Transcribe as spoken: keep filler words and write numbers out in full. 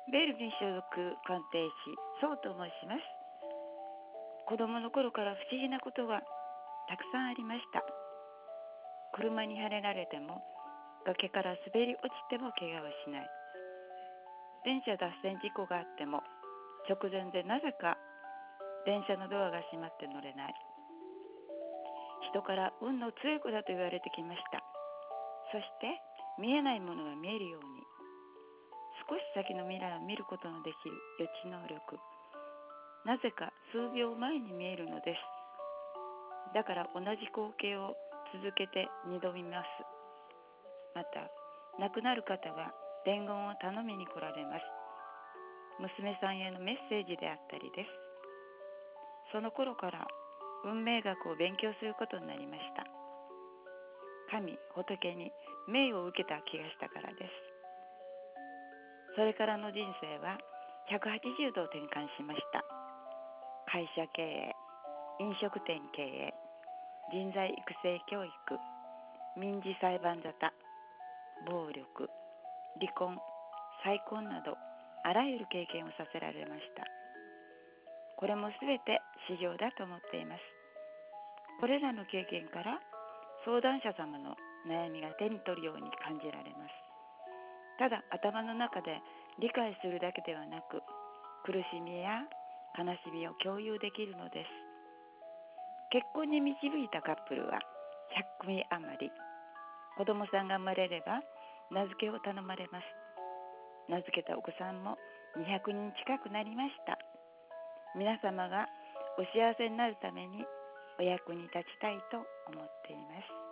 ベルギー所属鑑定士そうと申します。子供の頃から不思議なことがたくさんありました。車にはねられても、崖から滑り落ちても怪我をしない。電車脱線事故があっても、直前でなぜか電車のドアが閉まって乗れない。人から運の強い子だと言われてきました。そして見えないものが見えるように、少し先の未来を見ることのできる予知能力、なぜか数秒前に見えるのです。だから同じ光景を続けて二度見ます。また亡くなる方が伝言を頼みに来られます。娘さんへのメッセージであったりです。その頃から運命学を勉強することになりました。神仏に命を受けた気がしたからです。それからの人生はひゃくはちじゅうど転換しました。会社経営、飲食店経営、人材育成教育、民事裁判沙汰、暴力、離婚、再婚などあらゆる経験をさせられました。これもすべて市場だと思っています。これらの経験から相談者様の悩みが手に取るように感じられます。ただ頭の中で理解するだけではなく、苦しみや悲しみを共有できるのです。結婚に導いたカップルはひゃくくみ余り。子供さんが生まれれば名付けを頼まれます。名付けたお子さんもにひゃくにん近くなりました。皆様がお幸せになるためにお役に立ちたいと思っています。